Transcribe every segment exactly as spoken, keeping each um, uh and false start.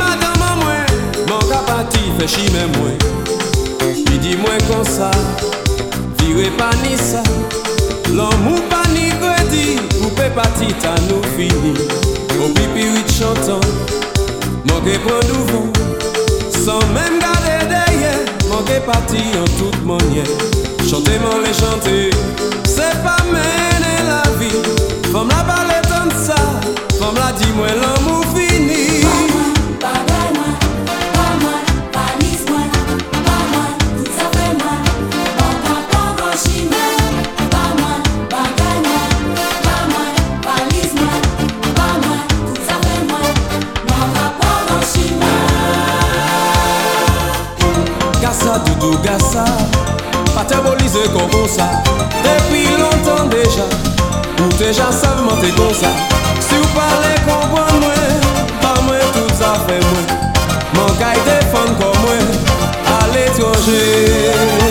madame moi, mon capati fait chimé moi. Il dit moi comme ça, virez pas ni ça. L'amour pas ni crédit, ou peut partir à nous fini. Au pipi huit chantant, manqué prendre du vent. Sans même garder derrière, manqué partir en toute manière. Chanter, m'en les chanter, c'est pas mener la vie. Femme la parler tant de ça, femme la dit moi l'amour fini. Pas moi, pas moi, pas moi, pas lisse moi, pas moi, tout ça fait moi. Mon capon gauchime, pas moi, pas moi, pas moi, pas lisse moi, pas moi, tout ça fait moi. Mon capon gauchime. Gassa doudou gassa, pas t'aboliser comme ça. Depuis longtemps déjà, ou déjà seulement t'es comme ça. Si vous parlez comprendre moi, pas moi tout ça fait moi. Mon caille défend comme moi, à l'étranger.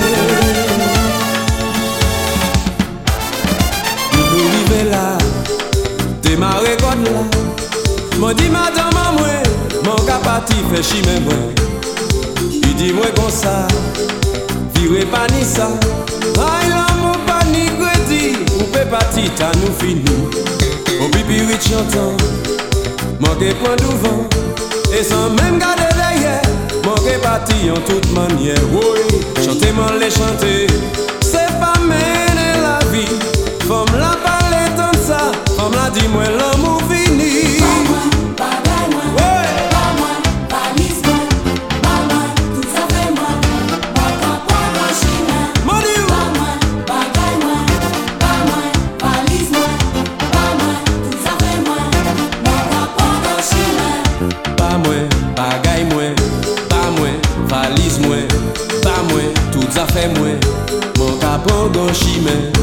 Nous arrivons là, démarrer comme là. Moi dis madame à moi, mon capati fait chimé moi. Il dit moi comme ça, virez pas ni ça. Aïe l'amour pas ni crédit, ou peut partir à nous fini. Au pipi huit chantant, manqué point du vent. Et sans même garder derrière, manqué partir en toute manière. Oui, chantez moi les chanter, c'est pas mener la vie. Femme la parler tant de ça, femme la dit moi l'amour fini. Pas moi, pas moi, Ouais. pas moi, pas lisse moi, pas moi, tout ça fait moi. Mon capon gauchime. Mon Dieu. Pas moi, pas moi, pas moi, pas lisse moi, pas moi, tout ça fait moi. Mon capon gauchime. Pas moi, bagaille moi, pas moi, valise moi, pas moi, tout ça fait moi, mon capon gauchime.